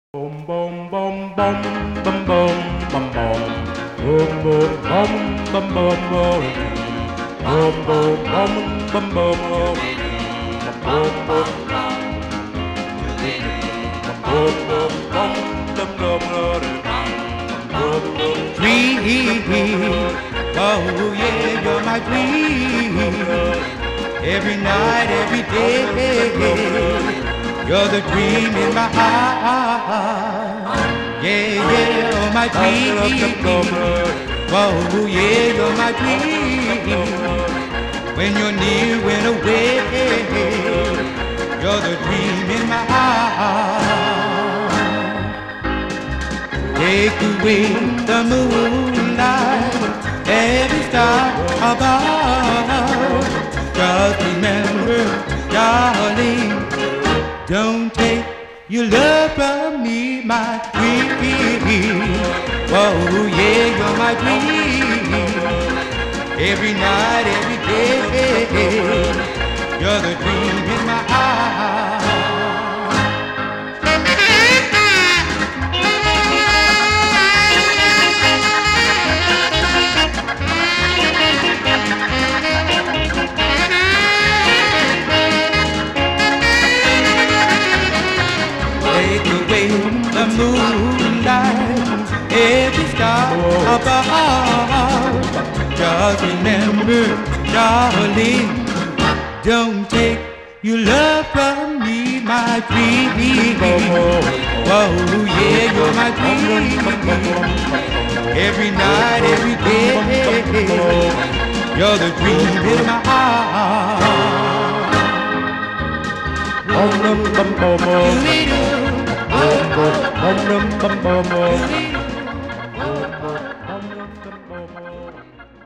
Boom, boom, boom, boom, boom, boom, boom, boom. Boom, boom, boom, boom, boom, boom. Boom, boom, boom, boom, boom, boom. Boom, boom, boom, boom, boom, boom, boom. Dream, oh yeah, you're my dream. Every night, every day, you're the dream in my heart. Yeah, yeah, oh my dream. Oh yeah, you're my dream. When you're near, when away, you're the dream in my heart. Take away the moonlight, every star above. Just remember, darling, don't take your love from me, my dream. Oh yeah, you're my dream. Every night, every day, you're the dream in my heart. Take away the moonlight, every star above. Just remember, darling, don't take your love from me, my dream. Oh yeah, you're my dream. Every night, every day, you're the dream in my heart. Bum, bum, bum, bum, bum. Bum, bum, bum, bum, bum.